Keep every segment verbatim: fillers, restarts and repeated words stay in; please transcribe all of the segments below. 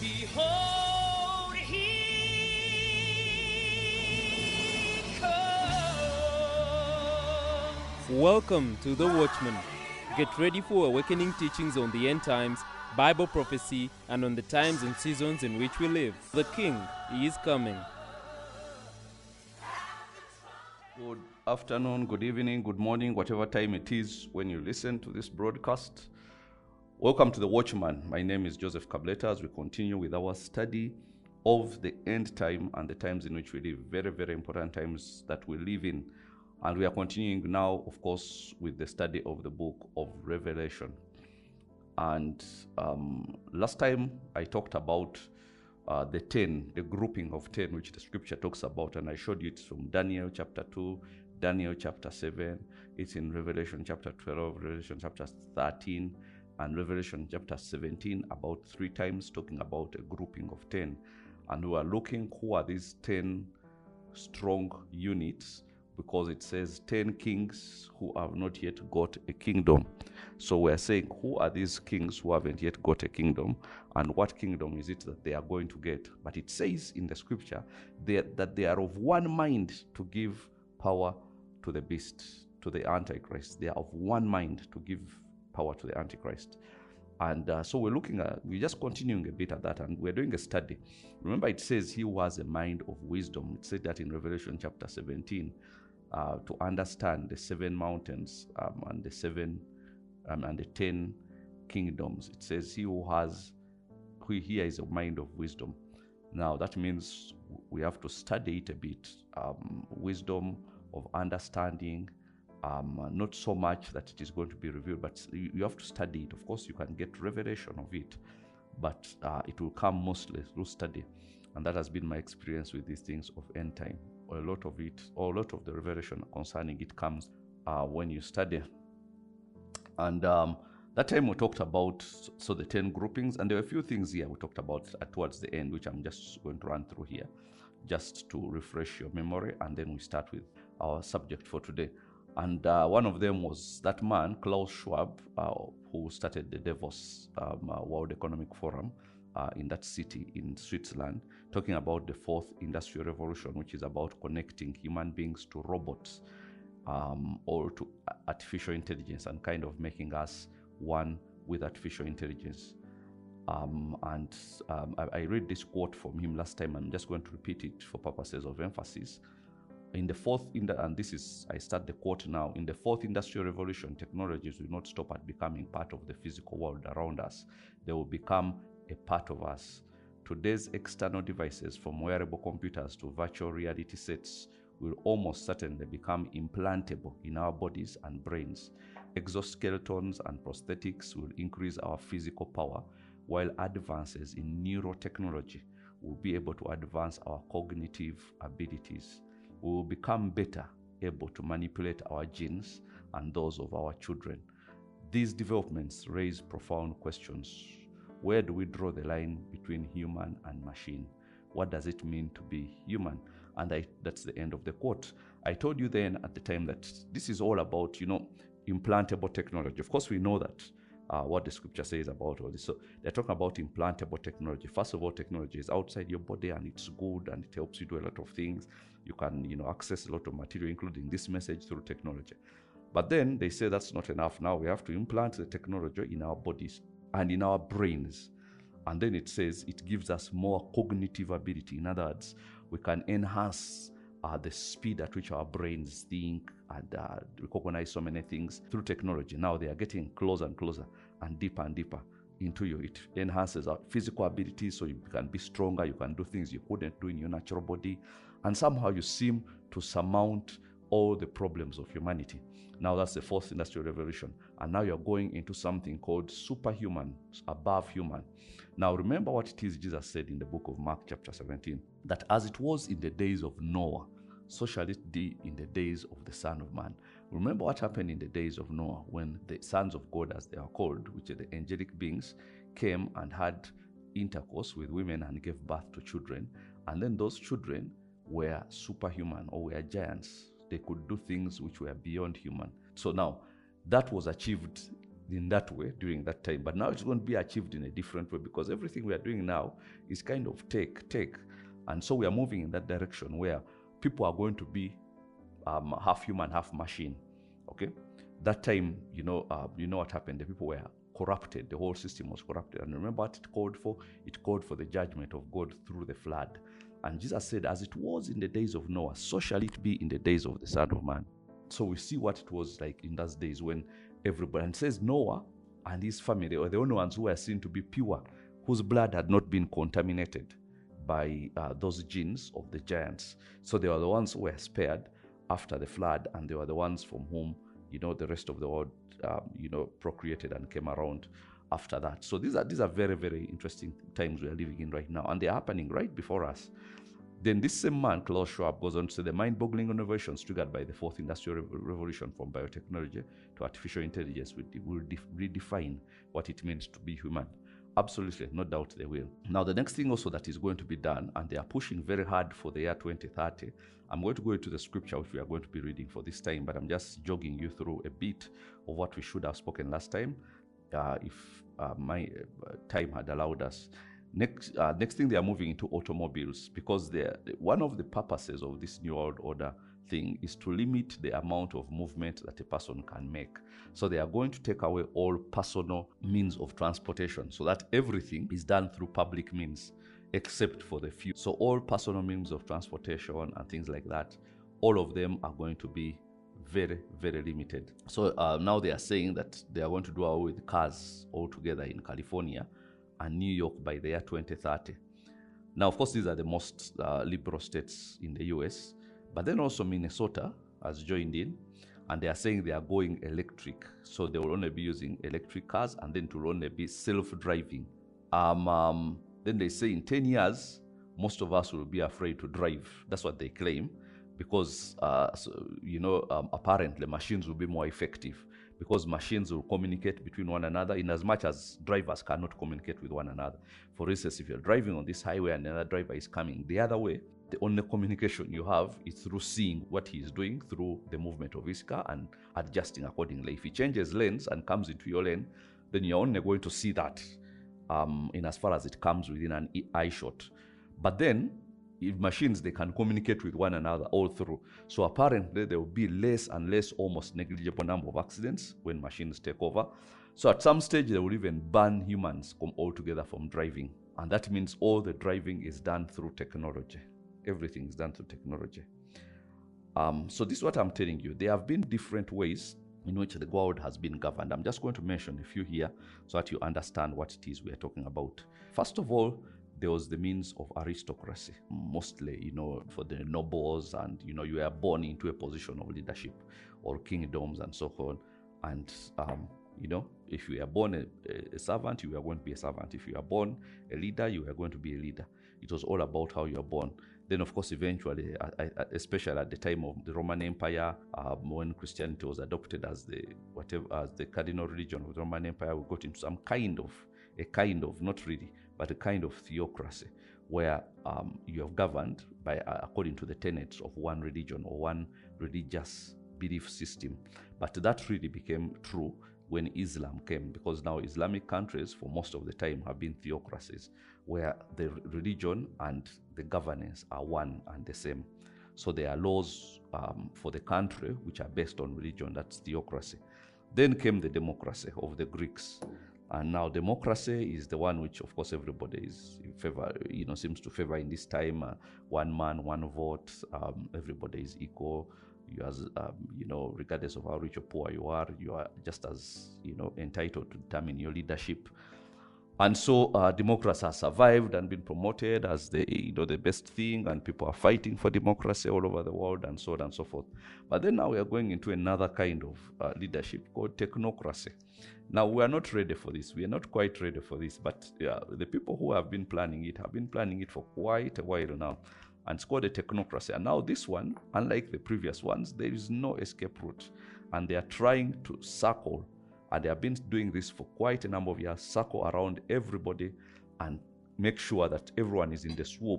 Behold, he comes. Welcome to The Watchman. Get ready for awakening teachings on the end times, Bible prophecy, and on the times and seasons in which we live. The King is coming. Good afternoon, good evening, good morning, whatever time it is when you listen to this broadcast. Welcome to The Watchman. My name is Joseph Kableta as we continue with our study of the end time and the times in which we live. Very, very important times that we live in. And we are continuing now, of course, with the study of the book of Revelation. And um, last time I talked about uh, the ten, the grouping of ten, which the scripture talks about. And I showed you it's from Daniel chapter two, Daniel chapter seven. It's in Revelation chapter twelve, Revelation chapter thirteen, and Revelation chapter seventeen, about three times talking about a grouping of ten. And we are looking who are these ten strong units, because it says ten kings who have not yet got a kingdom. So we're saying, who are these kings who haven't yet got a kingdom, and what kingdom is it that they are going to get? But it says in the scripture that, that they are of one mind to give power to the beast, to the Antichrist. They are of one mind to give power to the Antichrist. And uh, so we're looking at, we're just continuing a bit at that, and we're doing a study. Remember, it says he who has a mind of wisdom. It said that in Revelation chapter seventeen, uh, to understand the seven mountains um, and the seven um, and the ten kingdoms. It says he who has, who here is a mind of wisdom. Now that means we have to study it a bit. Um, wisdom of understanding. Um, not so much that it is going to be revealed, but you, you have to study it. Of course, you can get revelation of it, but uh, it will come mostly through study. And that has been my experience with these things of end time. A lot of it, or a lot of the revelation concerning it comes uh, when you study. And um, that time we talked about, so the ten groupings, and there were a few things here we talked about uh, towards the end, which I'm just going to run through here, just to refresh your memory, and then we start with our subject for today. And uh, one of them was that man, Klaus Schwab, uh, who started the Davos um, uh, World Economic Forum uh, in that city in Switzerland, talking about the fourth industrial revolution, which is about connecting human beings to robots um, or to artificial intelligence, and kind of making us one with artificial intelligence. Um, and um, I, I read this quote from him last time. I'm just going to repeat it for purposes of emphasis. In the fourth, in the, and this is, I start the quote now, in the fourth industrial revolution, technologies will not stop at becoming part of the physical world around us. They will become a part of us. Today's external devices, from wearable computers to virtual reality sets, will almost certainly become implantable in our bodies and brains. Exoskeletons and prosthetics will increase our physical power, while advances in neurotechnology will be able to advance our cognitive abilities. We will become better able to manipulate our genes and those of our children. These developments raise profound questions. Where do we draw the line between human and machine? What does it mean to be human? And I, that's the end of the quote. I told you then at the time that this is all about, you know, implantable technology. Of course, we know that Uh, what the scripture says about all this. So they're talking about implantable technology. First of all, technology is outside your body, and it's good, and it helps you do a lot of things. You can, you know, access a lot of material, including this message, through technology. But then they say that's not enough. Now we have to implant the technology in our bodies and in our brains. And then it says it gives us more cognitive ability. In other words, we can enhance Uh, the speed at which our brains think and uh, recognize so many things through technology. Now they are getting closer and closer and deeper and deeper into you. It enhances our physical abilities, so you can be stronger, you can do things you couldn't do in your natural body, and somehow you seem to surmount all the problems of humanity. Now that's the fourth industrial revolution, and now you're going into something called superhuman, above human. Now remember what it is Jesus said in the book of Mark chapter seventeen, that as it was in the days of Noah, so shall it be in the days of the Son of Man. Remember what happened in the days of Noah, when the sons of God, as they are called, which are the angelic beings, came and had intercourse with women and gave birth to children. And then those children were superhuman, or were giants. They could do things which were beyond human. So now, that was achieved in that way during that time. But now it's going to be achieved in a different way, because everything we are doing now is kind of tech, tech. And so we are moving in that direction where people are going to be um, half human, half machine. Okay? That time, you know, uh, you know what happened? The people were corrupted. The whole system was corrupted. And remember what it called for? It called for the judgment of God through the flood. And Jesus said, as it was in the days of Noah, so shall it be in the days of the Son of Man. So we see what it was like in those days when everybody, and it says Noah and his family were the only ones who were seen to be pure, whose blood had not been contaminated by uh, those genes of the giants. So they were the ones who were spared after the flood, and they were the ones from whom, you know, the rest of the world, um, you know, procreated and came around after that. So these are these are very, very interesting times we are living in right now, and they're happening right before us. Then this same man, Klaus Schwab, goes on to say the mind-boggling innovations triggered by the fourth industrial revolution, from biotechnology to artificial intelligence, will redefine what it means to be human. Absolutely, no doubt they will. Now, the next thing also that is going to be done, and they are pushing very hard for the year twenty thirty, I'm going to go into the scripture which we are going to be reading for this time, but I'm just jogging you through a bit of what we should have spoken last time, uh, if uh, my uh, time had allowed us. Next, uh, next thing, they are moving into automobiles, because one of the purposes of this New World Order thing is to limit the amount of movement that a person can make. So they are going to take away all personal means of transportation, so that everything is done through public means, except for the few. So all personal means of transportation and things like that, all of them are going to be very, very limited. So uh, now they are saying that they are going to do away with cars altogether in California and New York by the year twenty thirty. Now, of course, these are the most uh, liberal states in the U S, but then also Minnesota has joined in, and they are saying they are going electric. So they will only be using electric cars, and then it will only be self-driving. Um, um, then they say in ten years, most of us will be afraid to drive. That's what they claim, because, uh, so, you know, um, apparently machines will be more effective, because machines will communicate between one another in as much as drivers cannot communicate with one another. For instance, if you're driving on this highway and another driver is coming the other way, the only communication you have is through seeing what he is doing through the movement of his car and adjusting accordingly. If he changes lanes and comes into your lane, then you're only going to see that um, in as far as it comes within an eye shot. But then, if machines, they can communicate with one another all through. So apparently there will be less and less, almost negligible number of accidents when machines take over. So at some stage they will even ban humans altogether from driving. And that means all the driving is done through technology. Everything is done through technology. Um, so this is what I'm telling you. There have been different ways in which the world has been governed. I'm just going to mention a few here so that you understand what it is we are talking about. First of all, there was the means of aristocracy, mostly, you know, for the nobles, and, you know, you were born into a position of leadership or kingdoms and so on. And, um, you know, if you are born a, a servant, you are going to be a servant. If you are born a leader, you are going to be a leader. It was all about how you are born. Then, of course, eventually, especially at the time of the Roman Empire, um, when Christianity was adopted as the whatever as the cardinal religion of the Roman Empire, we got into some kind of a kind of not really, but a kind of theocracy, where um, you are governed by uh, according to the tenets of one religion or one religious belief system. But that really became true when Islam came, because now Islamic countries for most of the time have been theocracies, where the religion and the governance are one and the same. So there are laws um, for the country which are based on religion. That's theocracy. Then came the democracy of the Greeks. And now democracy is the one which, of course, everybody is in favor, you know, seems to favor in this time. Uh, one man, one vote. Um, everybody is equal. You as, um, you know, regardless of how rich or poor you are, you are just as, you know, entitled to determine your leadership. And so uh, democracy has survived and been promoted as the, you know, the best thing, and people are fighting for democracy all over the world, and so on and so forth. But then now we are going into another kind of uh, leadership called technocracy. Now, we are not ready for this. We are not quite ready for this, but yeah, the people who have been planning it have been planning it for quite a while now, and it's called a technocracy. And now this one, unlike the previous ones, there is no escape route, and they are trying to circle, and they have been doing this for quite a number of years, circle around everybody and make sure that everyone is in the swoop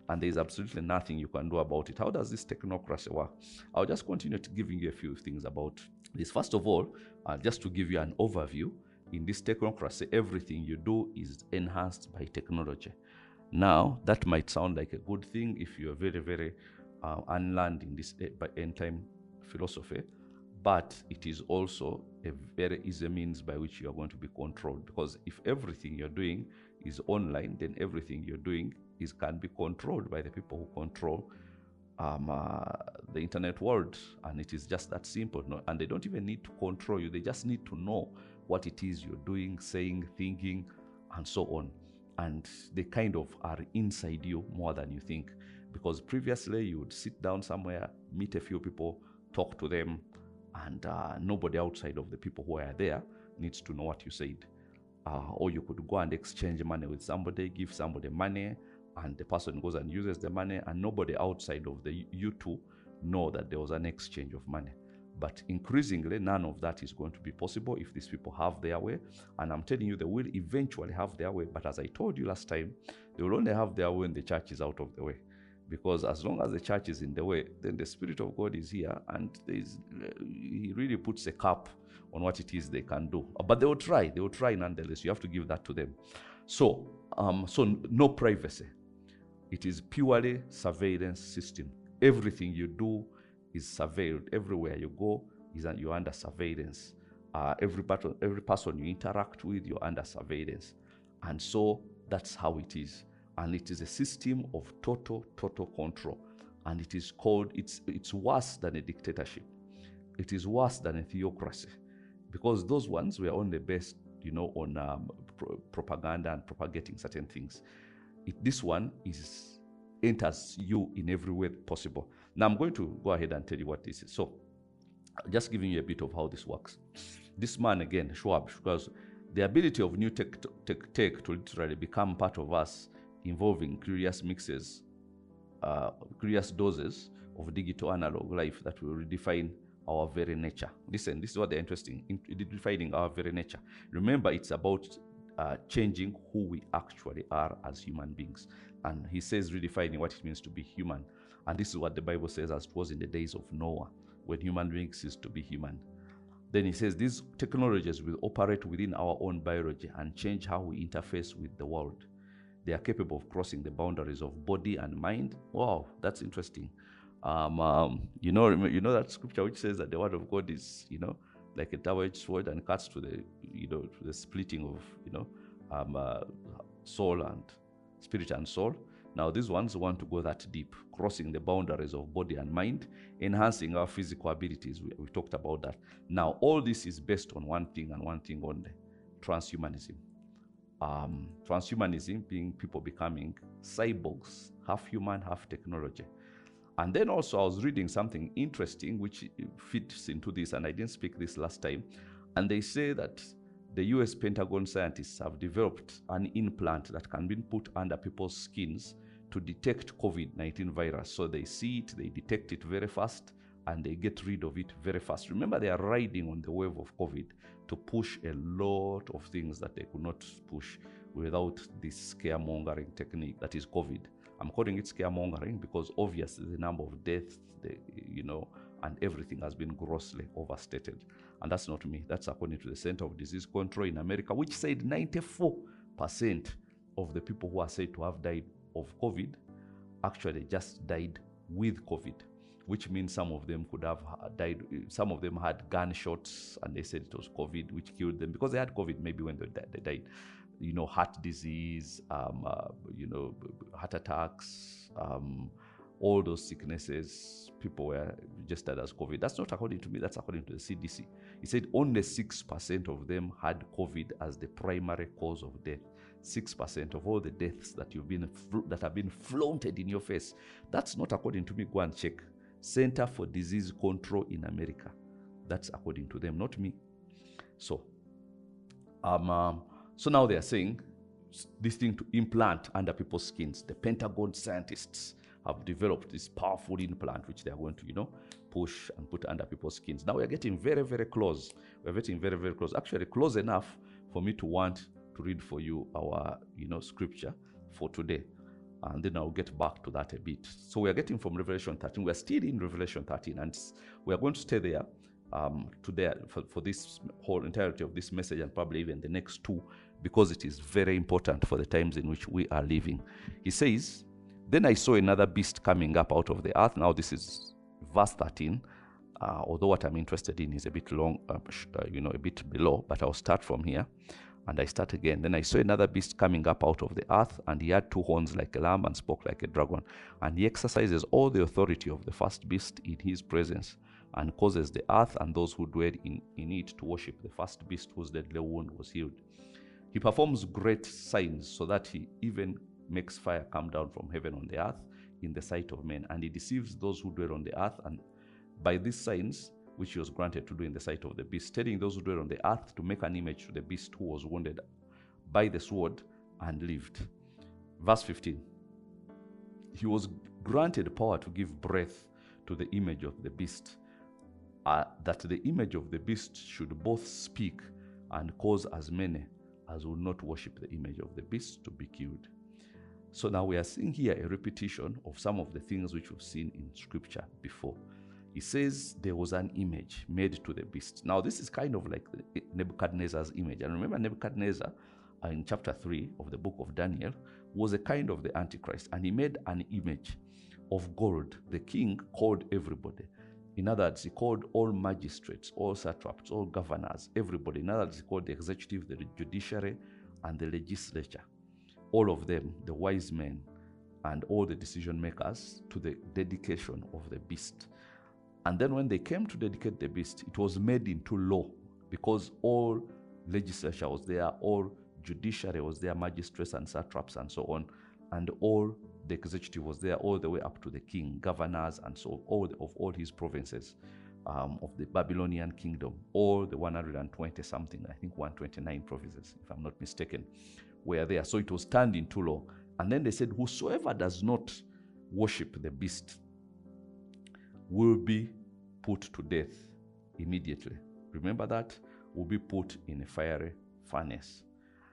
and there is absolutely nothing you can do about it. How does this technocracy work? I'll just continue to giving you a few things about this. First of all, uh, just to give you an overview, in this technocracy, everything you do is enhanced by technology. Now, that might sound like a good thing if you're very, very uh, unlearned in this end time philosophy, but it is also a very easy means by which you are going to be controlled. Because if everything you're doing is online, then everything you're doing is can be controlled by the people who control um, uh, the internet world. And it is just that simple. No? And they don't even need to control you. They just need to know what it is you're doing, saying, thinking, and so on. And they kind of are inside you more than you think. Because previously you would sit down somewhere, meet a few people, talk to them, and uh, nobody outside of the people who are there needs to know what you said. Uh, or you could go and exchange money with somebody, give somebody money, and the person goes and uses the money, and nobody outside of the you two know that there was an exchange of money. But increasingly, none of that is going to be possible if these people have their way. And I'm telling you, they will eventually have their way. But as I told you last time, they will only have their way when the church is out of the way. Because as long as the church is in the way, then the Spirit of God is here, and there is, he really puts a cap on what it is they can do. But they will try. They will try nonetheless. You have to give that to them. So, um, so no privacy. It is purely surveillance system. Everything you do is surveilled. Everywhere you go, is that you're under surveillance. Uh, every, person, every person you interact with, you're under surveillance. And so that's how it is. And it is a system of total, total control. And it is called, it's, it's worse than a dictatorship. It is worse than a theocracy. Because those ones were only based, you know, on um, pro- propaganda and propagating certain things. It, this one is enters you in every way possible. Now I'm going to go ahead and tell you what this is. So, just giving you a bit of how this works. This man again, Schwab, because the ability of new tech, tech, tech to literally become part of us, involving curious mixes, uh, curious doses of digital analog life that will redefine our very nature. Listen, this is what they're interesting in redefining our very nature. Remember, it's about uh, changing who we actually are as human beings. And he says redefining what it means to be human. And this is what the Bible says as it was in the days of Noah, when human beings ceased to be human. Then he says these technologies will operate within our own biology and change how we interface with the world. They are capable of crossing the boundaries of body and mind. Wow, that's interesting. Um, um, you know, you know that scripture which says that the word of God is, you know, like a double-edged sword and cuts to the, you know, to the splitting of, you know, um, uh, soul and spirit and soul. Now, these ones want to go that deep, crossing the boundaries of body and mind, enhancing our physical abilities. We, we talked about that. Now, all this is based on one thing and one thing only: transhumanism. Um, transhumanism being people becoming cyborgs, half human, half technology. And then also I was reading something interesting which fits into this, and I didn't speak this last time. And they say that the U S Pentagon scientists have developed an implant that can be put under people's skins to detect COVID nineteen virus. So they see it, they detect it very fast, and they get rid of it very fast. Remember, they are riding on the wave of COVID to push a lot of things that they could not push without this scaremongering technique that is COVID. I'm calling it scaremongering because obviously the number of deaths, the, you know, and everything has been grossly overstated. And that's not me. That's according to the Center of Disease Control in America, which said ninety-four percent of the people who are said to have died of COVID actually just died with COVID, which means some of them could have died. Some of them had gunshots, and they said it was COVID which killed them because they had COVID maybe when they died. You know, heart disease, um, uh, you know, heart attacks, um, all those sicknesses, people were registered as COVID. That's not according to me, that's according to the C D C. He said only six percent of them had COVID as the primary cause of death. six percent of all the deaths that you've been that have been flaunted in your face. That's not according to me. Go and check. Center for Disease Control in America. That's according to them, not me. So, um, um So now they are saying this thing to implant under people's skins. The Pentagon scientists have developed this powerful implant which they are going to, you know, push and put under people's skins. Now we are getting very, very close. We're getting very, very close. Actually, close enough for me to want to read for you our, you know, scripture for today. and then I'll get back to that a bit. So we are getting from Revelation thirteen. We are still in Revelation thirteen, and we are going to stay there um, today for, for this whole entirety of this message, and probably even the next two, because it is very important for the times in which we are living. He says, "Then I saw another beast coming up out of the earth." Now this is verse thirteen, uh, although what I'm interested in is a bit long, uh, you know, a bit below, but I'll start from here. And I start again. "Then I saw another beast coming up out of the earth, and he had two horns like a lamb and spoke like a dragon. And he exercises all the authority of the first beast in his presence, and causes the earth and those who dwell in, in it to worship the first beast whose deadly wound was healed. He performs great signs, so that he even makes fire come down from heaven on the earth in the sight of men. And he deceives those who dwell on the earth, and by these signs which he was granted to do in the sight of the beast, telling those who dwell on the earth to make an image to the beast who was wounded by the sword and lived." Verse fifteen. "He was granted power to give breath to the image of the beast, uh, that the image of the beast should both speak and cause as many as would not worship the image of the beast to be killed." So now we are seeing here a repetition of some of the things which we've seen in scripture before. He says there was an image made to the beast. Now this is kind of like Nebuchadnezzar's image. And remember, Nebuchadnezzar uh, in chapter three of the book of Daniel was a kind of the Antichrist, and he made an image of gold. The king called everybody. In other words, he called all magistrates, all satraps, all governors, everybody. In other words, he called the executive, the judiciary, and the legislature. All of them, the wise men, and all the decision makers, to the dedication of the beast. And then when they came to dedicate the beast, it was made into law, because all legislature was there, all judiciary was there, magistrates and satraps and so on, and all the executive was there, all the way up to the king, governors, and so all the, of all his provinces um, of the Babylonian kingdom, all the one hundred twenty something, I think one hundred twenty-nine provinces, if I'm not mistaken, were there. So it was turned into law. And then they said, whosoever does not worship the beast will be put to death immediately. Remember that? Will be put in a fiery furnace.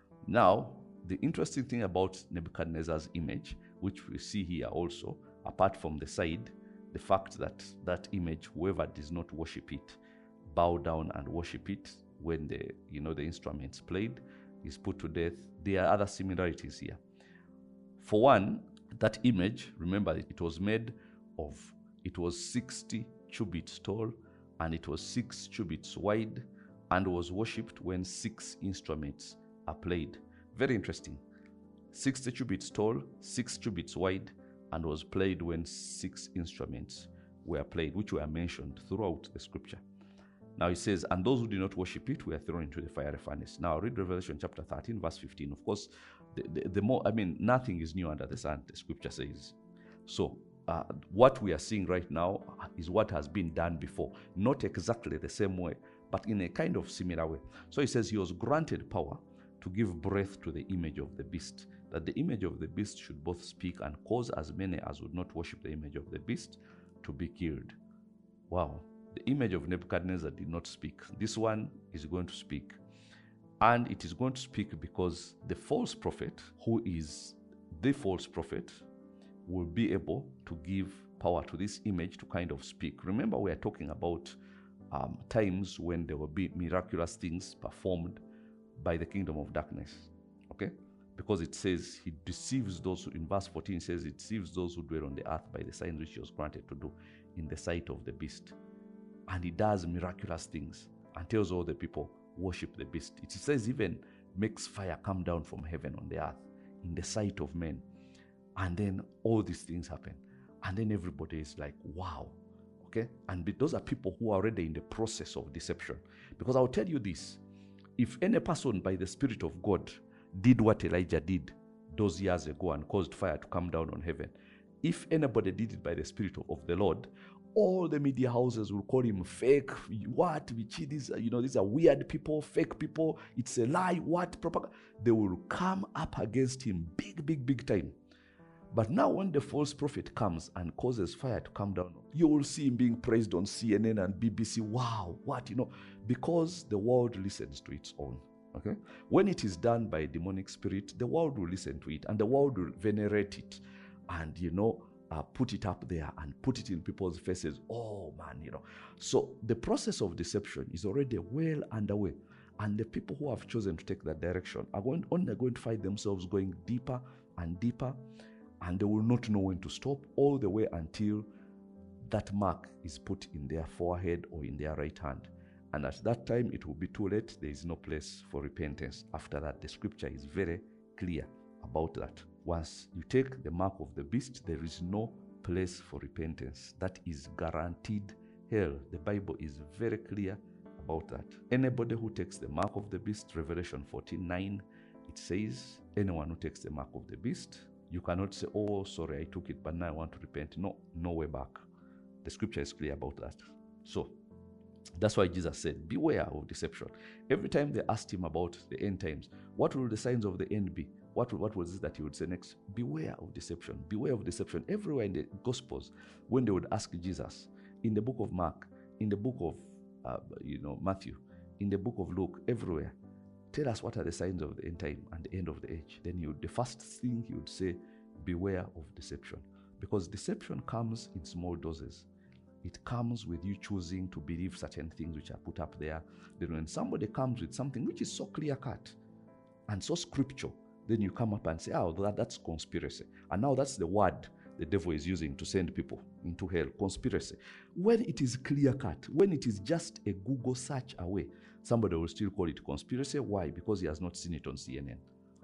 Now, the interesting thing about Nebuchadnezzar's image, which we see here also, apart from the side, the fact that that image, whoever does not worship it, bow down and worship it when the, you know, the instruments played, is put to death. There are other similarities here. For one, that image, remember, it was made of, it was sixty cubits tall, and it was six cubits wide, and was worshipped when six instruments are played. Very interesting. sixty cubits tall, six cubits wide, and was played when six instruments were played, which were mentioned throughout the scripture. Now it says, and those who did not worship it were thrown into the fiery furnace. Now read Revelation chapter thirteen, verse fifteen. Of course, the, the, the more, I mean, nothing is new under the sun, the scripture says. So, Uh, what we are seeing right now is what has been done before. Not exactly the same way, but in a kind of similar way. So he says he was granted power to give breath to the image of the beast, that the image of the beast should both speak and cause as many as would not worship the image of the beast to be killed. Wow. The image of Nebuchadnezzar did not speak. This one is going to speak. And it is going to speak because the false prophet, who is the false prophet, will be able to give power to this image to kind of speak. Remember, we are talking about um, times when there will be miraculous things performed by the kingdom of darkness. Okay? Because it says he deceives those who, in verse fourteen, it says he deceives those who dwell on the earth by the signs which he was granted to do in the sight of the beast. And he does miraculous things and tells all the people, worship the beast. It says even makes fire come down from heaven on the earth in the sight of men. And then all these things happen. And then everybody is like, wow. Okay? And those are people who are already in the process of deception. Because I'll tell you this. If any person by the Spirit of God did what Elijah did those years ago and caused fire to come down on heaven, if anybody did it by the Spirit of, of the Lord, all the media houses will call him fake. What? These, you know, these are weird people, fake people. It's a lie. What? Propaganda. They will come up against him big, big, big time. But now when the false prophet comes and causes fire to come down, you will see him being praised on C N N and B B C. Wow, what, you know, because the world listens to its own. Okay? When it is done by a demonic spirit, the world will listen to it and the world will venerate it. and, you know, uh, put it up there and put it in people's faces. Oh, man, you know. So the process of deception is already well underway. And the people who have chosen to take that direction are going, only going to find themselves going deeper and deeper, and they will not know when to stop, all the way until that mark is put in their forehead or in their right hand. And at that time, it will be too late. There is no place for repentance. After that, the scripture is very clear about that. Once you take the mark of the beast, there is no place for repentance. That is guaranteed hell. The Bible is very clear about that. Anybody who takes the mark of the beast, Revelation fourteen nine, it says, anyone who takes the mark of the beast, you cannot say, oh, sorry, I took it, but now I want to repent. No, no way back. The scripture is clear about that. So that's why Jesus said, beware of deception. Every time they asked him about the end times, what will the signs of the end be? What, what was it that he would say next? Beware of deception. Beware of deception. Everywhere in the Gospels, when they would ask Jesus, in the book of Mark, in the book of uh, you know Matthew, in the book of Luke, everywhere, tell us what are the signs of the end time and the end of the age. Then he would, the first thing he would say, beware of deception. Because deception comes in small doses. It comes with you choosing to believe certain things which are put up there. Then when somebody comes with something which is so clear-cut and so scriptural, then you come up and say, oh, that, that's conspiracy. And now that's the word the devil is using to send people into hell, conspiracy. When it is clear-cut, when it is just a Google search away, somebody will still call it conspiracy. Why? Because he has not seen it on C N N.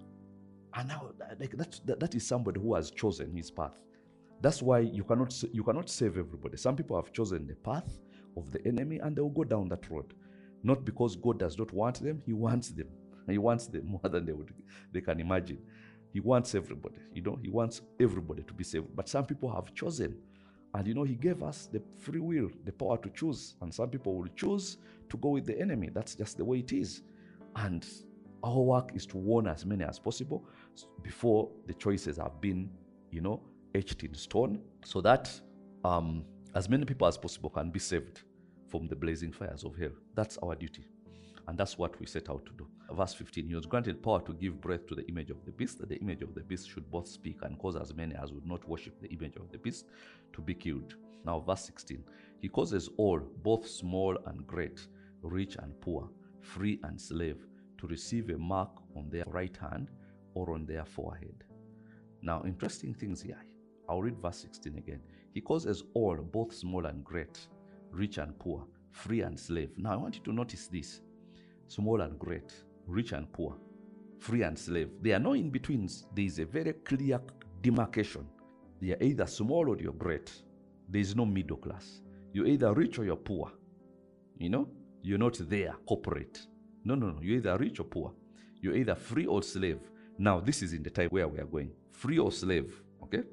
And now like that, that, that is somebody who has chosen his path. That's why you cannot you cannot save everybody. Some people have chosen the path of the enemy and they will go down that road. Not because God does not want them, he wants them. He wants them more than they would they can imagine. He wants everybody, you know, he wants everybody to be saved. But some people have chosen. And you know, he gave us the free will, the power to choose. And some people will choose to go with the enemy. That's just the way it is. And our work is to warn as many as possible before the choices have been, you know, etched in stone, so that um, as many people as possible can be saved from the blazing fires of hell. That's our duty. And that's what we set out to do. Verse fifteen, he was granted power to give breath to the image of the beast, that the image of the beast should both speak and cause as many as would not worship the image of the beast to be killed. Now verse sixteen, he causes all, both small and great, rich and poor, free and slave, to receive a mark on their right hand or on their forehead. Now, interesting things here. I'll read verse sixteen again. He causes all, both small and great, rich and poor, free and slave. Now, I want you to notice this. Small and great, rich and poor, free and slave. There are no in-betweens. There is a very clear demarcation. They are either small or you're great. There is no middle class. You're either rich or you're poor. You know? You're not there, corporate. No, no, no. You're either rich or poor. You're either free or slave. Now, this is in the time where we are going. Free or slave, okay?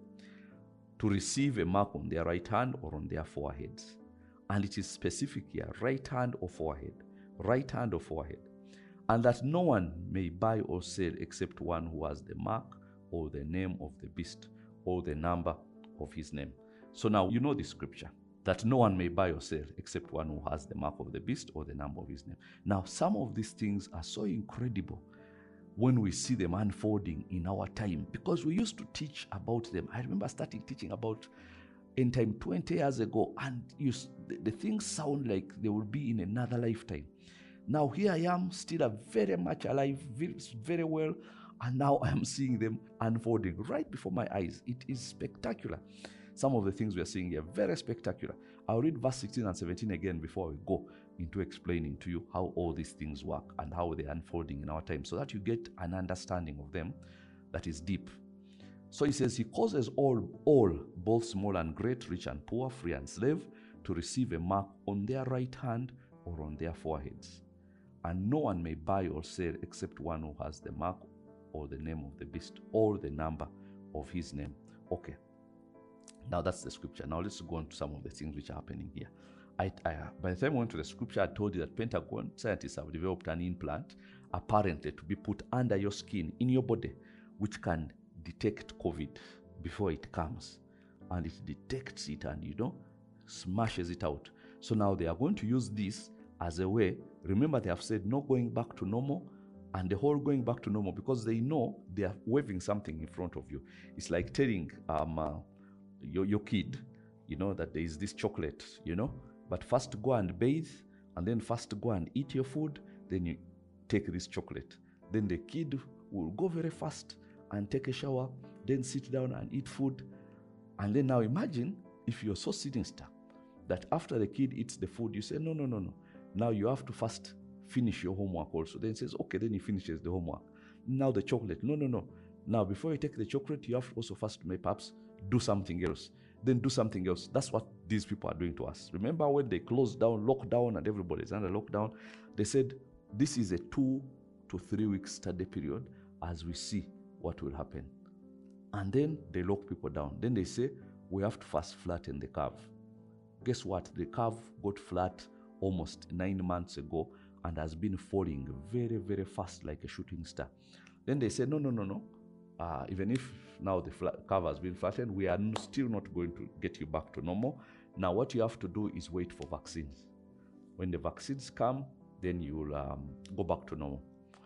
To receive a mark on their right hand or on their foreheads. And it is specific here, right hand or forehead. Right hand or forehead. And that no one may buy or sell except one who has the mark or the name of the beast or the number of his name. So now you know the scripture, that no one may buy or sell except one who has the mark of the beast or the number of his name. Now, some of these things are so incredible when we see them unfolding in our time, because we used to teach about them. I remember starting teaching about end time twenty years ago, and you, the, the things sound like they will be in another lifetime. Now here I am, still a very much alive, very, very well, and now I am seeing them unfolding right before my eyes. It is spectacular. Some of the things we are seeing here, very spectacular. I'll read verse sixteen and seventeen again before we go into explaining to you how all these things work and how they're unfolding in our time, so that you get an understanding of them that is deep. So he says, he causes all, all, both small and great, rich and poor, free and slave, to receive a mark on their right hand or on their foreheads. And no one may buy or sell except one who has the mark or the name of the beast or the number of his name. Okay. Now that's the scripture. Now let's go on to some of the things which are happening here. I, I, by the time I went to the scripture, I told you that Pentagon scientists have developed an implant apparently to be put under your skin, in your body, which can detect COVID before it comes. And it detects it and, you know, smashes it out. So now they are going to use this as a way. Remember, they have said no going back to normal. and the whole going back to normal, because they know they are waving something in front of you. It's like telling um, uh, your, your kid, you know, that there is this chocolate, you know, but first go and bathe, and then first go and eat your food, then you take this chocolate. Then the kid will go very fast and take a shower, then sit down and eat food. And then now imagine if you're so sinister that after the kid eats the food, you say, no, no, no, no. Now you have to first finish your homework also. Then he says, okay, then he finishes the homework. Now the chocolate. No, no, no. Now before you take the chocolate, you have to also first maybe perhaps do something else. Then do something else. That's what these people are doing to us. Remember when they closed down, lockdown, and everybody's under lockdown, they said this is a two to three week study period as we see what will happen. And then they lock people down. Then they say, we have to first flatten the curve. Guess what? The curve got flat almost nine months ago and has been falling very, very fast like a shooting star. Then they say, no, no, no, no. Uh, even if now the flat curve has been flattened, we are still not going to get you back to normal. Now what you have to do is wait for vaccines. When the vaccines come, then you'll um, go back to normal.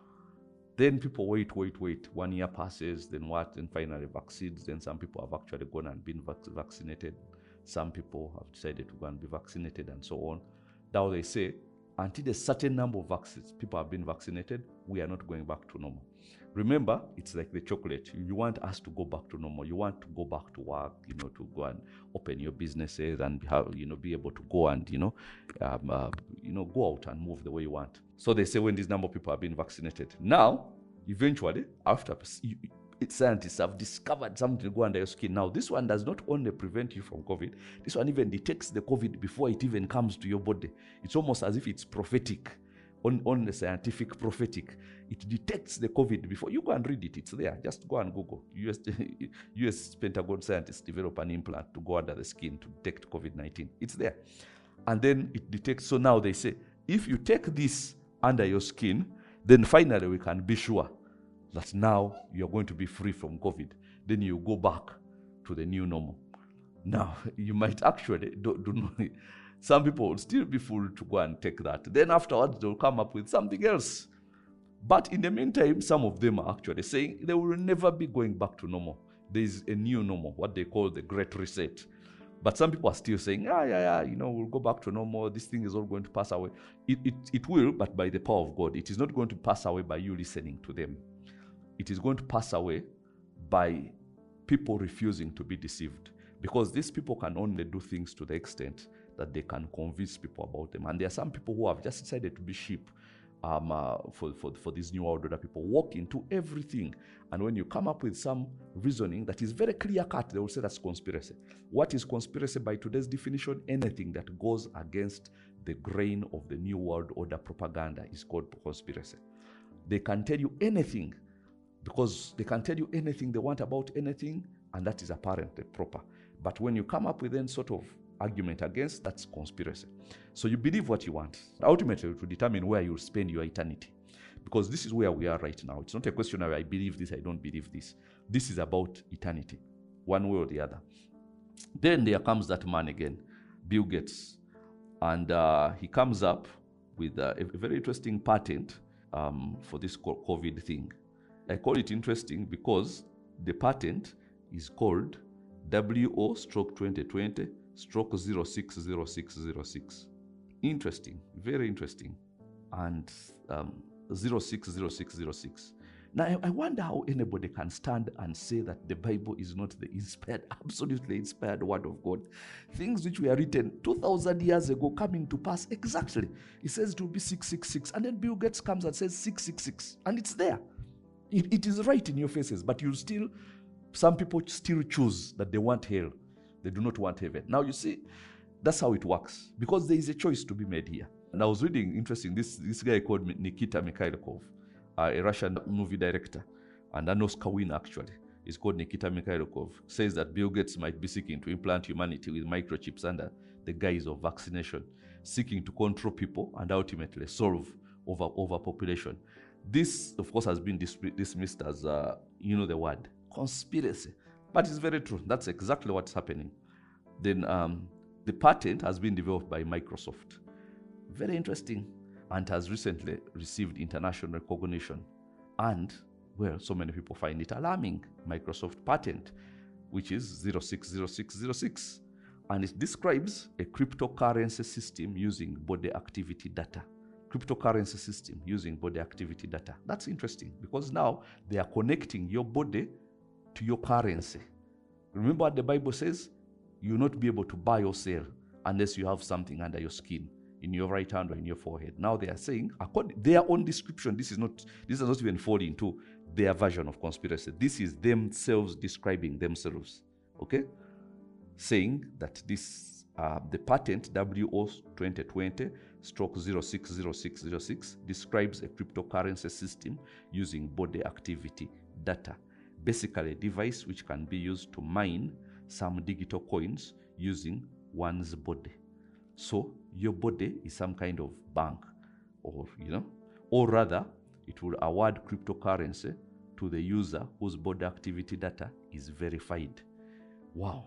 Then people wait, wait, wait. One year passes, then what? Then finally vaccines. Then some people have actually gone and been vac- vaccinated. Some people have decided to go and be vaccinated and so on. Now they say, until a certain number of vaccines, people have been vaccinated, we are not going back to normal. Remember, it's like the chocolate. You want us to go back to normal. You want to go back to work, you know, to go and open your businesses and have, you know, be able to go and, you know, um, uh, you know, go out and move the way you want. So they say when this number of people have been vaccinated. Now, eventually, after you, scientists have discovered something to go under your skin. Now, this one does not only prevent you from COVID, this one even detects the COVID before it even comes to your body. It's almost as if it's prophetic, on, on the scientific prophetic. It detects the COVID before. You go and read it, it's there. Just go and Google. U S, U S Pentagon scientists develop an implant to go under the skin to detect COVID nineteen. It's there. And then it detects. So now they say, if you take this under your skin, then finally we can be sure that now you're going to be free from COVID. Then you go back to the new normal. Now, you might actually, do, do not, some people will still be fooled to go and take that. Then afterwards, they'll come up with something else. But in the meantime, some of them are actually saying they will never be going back to normal. There is a new normal, what they call the Great Reset. But some people are still saying, yeah, yeah, yeah, you know, we'll go back to normal. This thing is all going to pass away. It, it, it will, but by the power of God. It is not going to pass away by you listening to them. It is going to pass away by people refusing to be deceived. Because these people can only do things to the extent that they can convince people about them. And there are some people who have just decided to be sheep um, uh, for, for, for this new world order. People walk into everything. And when you come up with some reasoning that is very clear-cut, they will say that's conspiracy. What is conspiracy by today's definition? Anything that goes against the grain of the new world order propaganda is called conspiracy. They can tell you anything, because they can tell you anything they want about anything, and that is apparently proper. But when you come up with any sort of argument against, that's conspiracy. So you believe what you want. Ultimately, it will determine where you'll spend your eternity. Because this is where we are right now. It's not a question of I believe this, I don't believe this. This is about eternity, one way or the other. Then there comes that man again, Bill Gates. And uh, he comes up with uh, a very interesting patent um, for this COVID thing. I call it interesting because the patent is called W O stroke twenty twenty stroke zero six zero six zero six. Interesting, very interesting. And um, zero six zero six zero six. Now, I, I wonder how anybody can stand and say that the Bible is not the inspired, absolutely inspired word of God. Things which were written two thousand years ago coming to pass exactly. It says it will be six six six. And then Bill Gates comes and says six six six. And it's there. It, it is right in your faces, but you still, some people still choose that they want hell. They do not want heaven. Now you see, that's how it works, because there is a choice to be made here. And I was reading, interesting, this, this guy called Nikita Mikhailkov, uh, a Russian movie director, and an Oscar winner actually. He's called Nikita Mikhailkov, says that Bill Gates might be seeking to implant humanity with microchips under the guise of vaccination, seeking to control people and ultimately solve over overpopulation. This, of course, has been dis- dismissed as, uh, you know the word, conspiracy. But it's very true. That's exactly what's happening. Then um, the patent has been developed by Microsoft. Very interesting. And has recently received international recognition. And, well, so many people find it alarming. Microsoft patent, which is zero six zero six zero six. And it describes a cryptocurrency system using body activity data. Cryptocurrency system using body activity data. That's interesting because now they are connecting your body to your currency. Remember what the Bible says? You will not be able to buy or sell unless you have something under your skin, in your right hand or in your forehead. Now they are saying, according their own description, this is not this does not even fall into their version of conspiracy. This is themselves describing themselves. Okay? Saying that this uh, the patent W O twenty twenty stroke zero six zero six zero six describes a cryptocurrency system using body activity data. Basically a device which can be used to mine some digital coins using one's body. So your body is some kind of bank, or you know, or rather it will award cryptocurrency to the user whose body activity data is verified. Wow.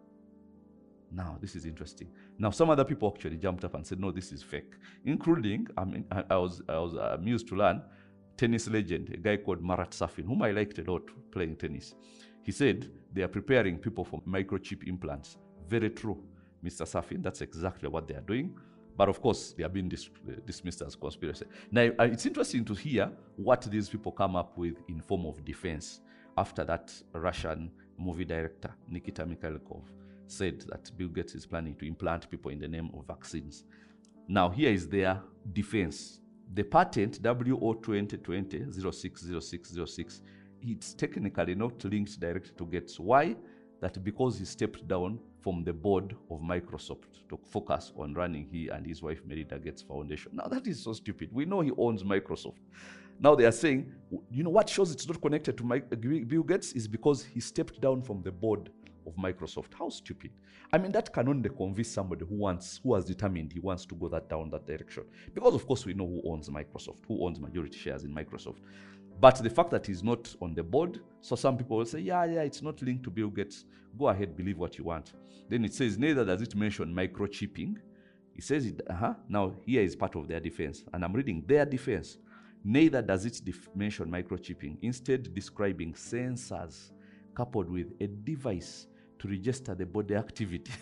Now, this is interesting. Now, some other people actually jumped up and said, no, this is fake, including, I mean, I, I was I was amused to learn, tennis legend, a guy called Marat Safin, whom I liked a lot playing tennis. He said they are preparing people for microchip implants. Very true, Mister Safin. That's exactly what they are doing. But of course, they are being dis dismissed as conspiracy. Now, it's interesting to hear what these people come up with in form of defense after that Russian movie director, Nikita Mikhailkov, said that Bill Gates is planning to implant people in the name of vaccines. Now, here is their defense. The patent W O twenty twenty zero six zero six zero six, it's technically not linked directly to Gates. Why? That because he stepped down from the board of Microsoft to focus on running he and his wife Melinda Gates Foundation. Now, that is so stupid. We know he owns Microsoft. Now they are saying, you know what shows it's not connected to Mike, Bill Gates is because he stepped down from the board of Microsoft. How stupid. I mean, that can only convince somebody who wants, who has determined he wants to go that down that direction. Because of course we know who owns Microsoft, who owns majority shares in Microsoft. But the fact that he's not on the board, so some people will say, yeah, yeah, it's not linked to Bill Gates. Go ahead, believe what you want. Then it says, neither does it mention microchipping. It says, it, uh-huh. Now here is part of their defense. And I'm reading their defense. Neither does it mention microchipping, instead describing sensors coupled with a device to register the body activity.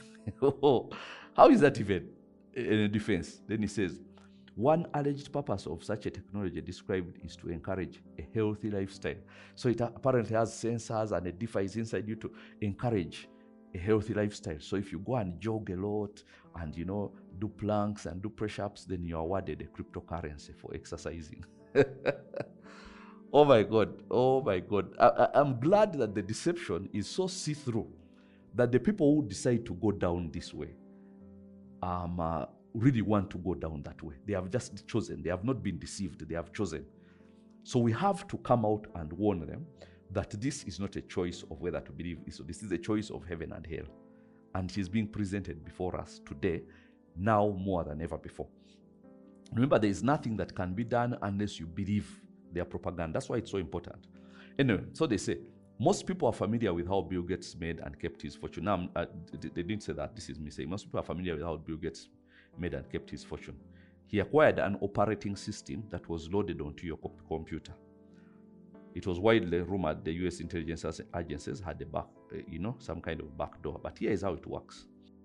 How is that even in a defense? Then he says, one alleged purpose of such a technology described is to encourage a healthy lifestyle. So it apparently has sensors and a device inside you to encourage a healthy lifestyle. So if you go and jog a lot and, you know, do planks and do press-ups, then you're awarded a cryptocurrency for exercising. Oh my God. Oh my God. I, I, I'm glad that the deception is so see-through that the people who decide to go down this way um, uh, really want to go down that way. They have just chosen. They have not been deceived. They have chosen. So we have to come out and warn them that this is not a choice of whether to believe. So this is a choice of heaven and hell. And it is being presented before us today, now more than ever before. Remember, there is nothing that can be done unless you believe their propaganda. That's why it's so important. Anyway, so they say, most people are familiar with how Bill Gates made and kept his fortune. Now, uh, they didn't say that. This is me saying. Most people are familiar with how Bill Gates made and kept his fortune. He acquired an operating system that was loaded onto your computer. It was widely rumored the U S intelligence agencies had a back, uh, you know, some kind of backdoor. But here is how it works.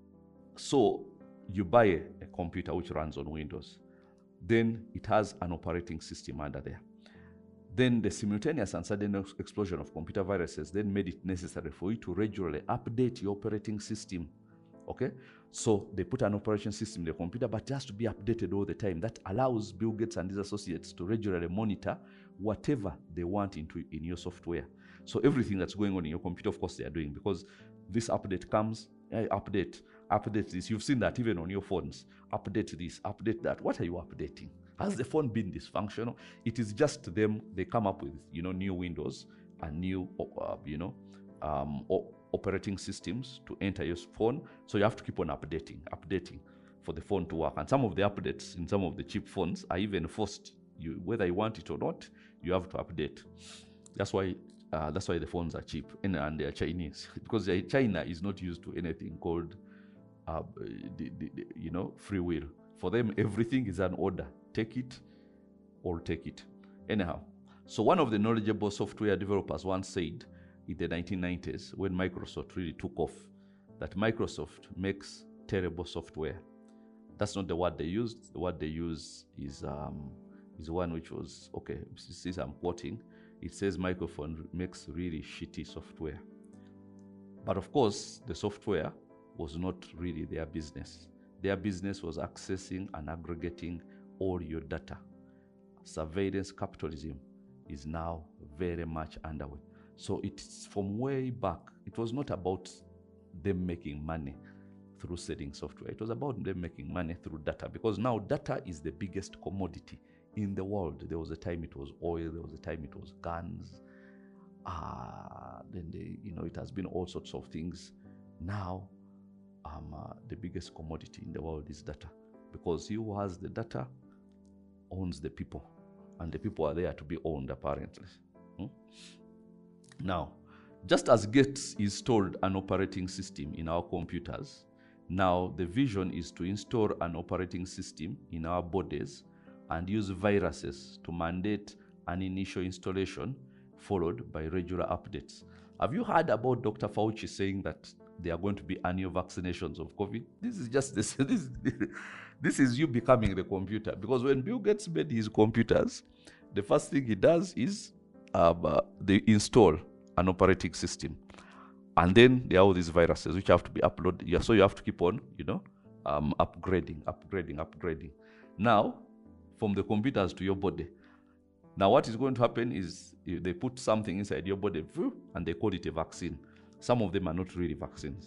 So you buy a, a computer which runs on Windows. Then it has an operating system under there. Then the simultaneous and sudden explosion of computer viruses then made it necessary for you to regularly update your operating system. Okay? So they put an operating system in the computer, but it has to be updated all the time. That allows Bill Gates and his associates to regularly monitor whatever they want into in your software. So everything that's going on in your computer, of course, they are doing, because this update comes, eh, update, update this. You've seen that even on your phones. Update this, update that. What are you updating? Has the phone been dysfunctional? It is just them. They come up with, you know, new Windows and new, uh, you know, um, operating systems to enter your phone. So you have to keep on updating, updating for the phone to work. And some of the updates in some of the cheap phones are even forced. You, whether you want it or not, you have to update. That's why uh, that's why the phones are cheap and, and they are Chinese, because China is not used to anything called, uh, the, the, the, you know, free will. For them, everything is an order. Take it or take it. Anyhow, So one of the knowledgeable software developers once said in the nineteen nineties, when Microsoft really took off, that Microsoft makes terrible software. That's not the word they used. The word they use is um, is one which was, okay, since I'm quoting, it says Microsoft makes really shitty software. But of course, the software was not really their business. Their business was accessing and aggregating all your data. Surveillance capitalism is now very much underway. So it's from way back. It was not about them making money through selling software. It was about them making money through data, because now data is the biggest commodity in the world. There was a time it was oil, there was a time it was guns. Uh, then they, you know, it has been all sorts of things. Now, um, uh, the biggest commodity in the world is data, because he who has the data owns the people, and the people are there to be owned, apparently. Hmm? Now, just as Gates installed an operating system in our computers, now the vision is to install an operating system in our bodies and use viruses to mandate an initial installation followed by regular updates. Have you heard about Doctor Fauci saying that there are going to be annual vaccinations of COVID? This is just this. This, this is you becoming the computer. Because when Bill Gates made his computers, the first thing he does is um, uh, they install an operating system, and then there are all these viruses which have to be uploaded. Yeah, so you have to keep on, you know, um, upgrading, upgrading, upgrading. Now, from the computers to your body. Now, what is going to happen is they put something inside your body, and they call it a vaccine. Some of them are not really vaccines.